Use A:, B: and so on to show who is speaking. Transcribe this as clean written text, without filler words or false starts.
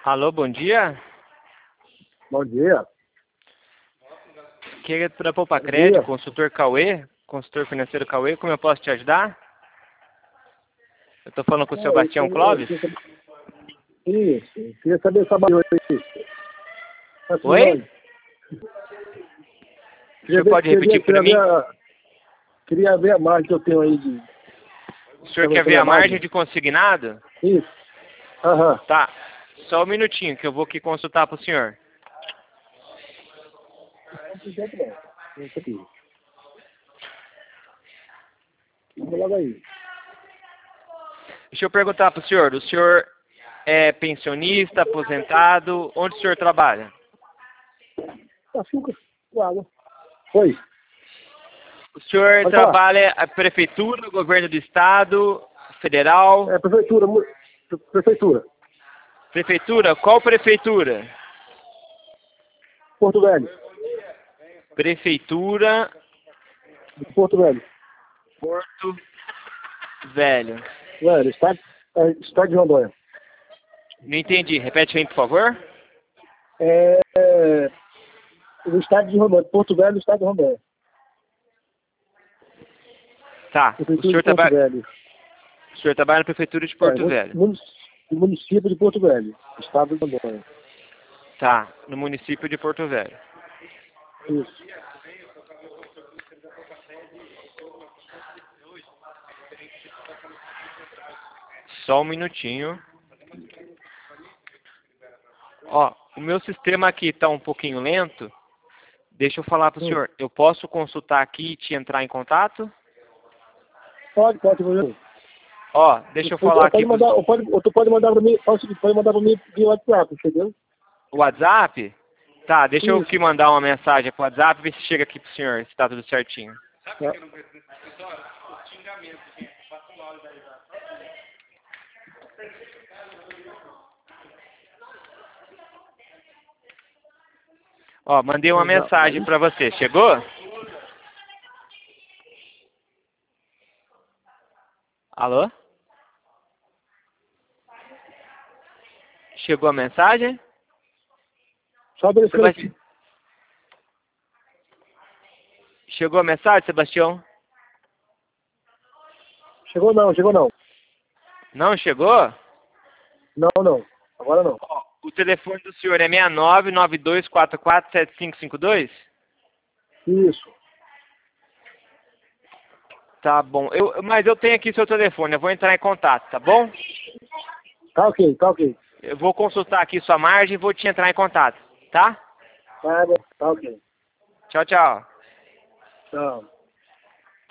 A: Alô, bom dia.
B: Bom dia.
A: Aqui é da Poupa
B: Bom
A: Crédito,
B: dia.
A: consultor Cauê, consultor financeiro Cauê. Como eu posso te ajudar? Eu estou falando com o Sebastião Clóvis.
B: Isso. Eu queria saber essa barulho aí.
A: Oi? O senhor pode repetir para mim?
B: Queria ver a margem que eu tenho aí de...
A: O senhor quer ver a margem de consignado?
B: Isso. Aham.
A: Tá. Só um minutinho que eu vou aqui consultar para o senhor.
B: Isso aqui. Vamos logo aí.
A: Deixa eu perguntar para o senhor é pensionista, aposentado? Onde o senhor trabalha?
B: Açúcar. Água. Oi.
A: O senhor
B: Pode
A: trabalha a prefeitura, governo do estado, federal?
B: É prefeitura. Prefeitura.
A: Prefeitura? Qual prefeitura?
B: Porto Velho.
A: Prefeitura
B: De Porto Velho.
A: Porto Velho.
B: Velho, estado de Rondônia.
A: Não entendi. Repete aí, por favor.
B: O estado de Rondônia. Porto Velho, estado de Rondônia.
A: Tá. O
B: Prefeitura
A: senhor,
B: de Porto Velho.
A: o senhor trabalha na prefeitura de Porto Velho.
B: Município de Porto Velho. Estado de Rondônia.
A: Tá. No município de Porto Velho.
B: Isso.
A: Só um minutinho. Ó, o meu sistema aqui está um pouquinho lento. Deixa eu falar para o senhor. Eu posso consultar aqui e te entrar em contato?
B: Pode.
A: Ó, deixa eu falar aqui.
B: Tu pode mandar para mim, pode mandar para mim via WhatsApp, entendeu?
A: WhatsApp? Tá, deixa eu
B: Isso.
A: aqui mandar uma mensagem pro WhatsApp, ver se chega aqui pro senhor, se tá tudo certinho.
B: Tá.
A: Ó, mandei uma mensagem pra você. Chegou? Alô? Chegou a mensagem?
B: Só verificando aqui.
A: Chegou a mensagem, Sebastião?
B: Chegou não.
A: Não chegou?
B: Não. Agora não.
A: Ó, o telefone do senhor é 6992447552?
B: Isso.
A: Tá bom. Mas eu tenho aqui seu telefone, eu vou entrar em contato, tá bom?
B: Tá ok.
A: Eu vou consultar aqui sua margem e vou te entrar em contato, tá?
B: Tá bom. Tá ok.
A: Tchau, tchau.
B: Tchau.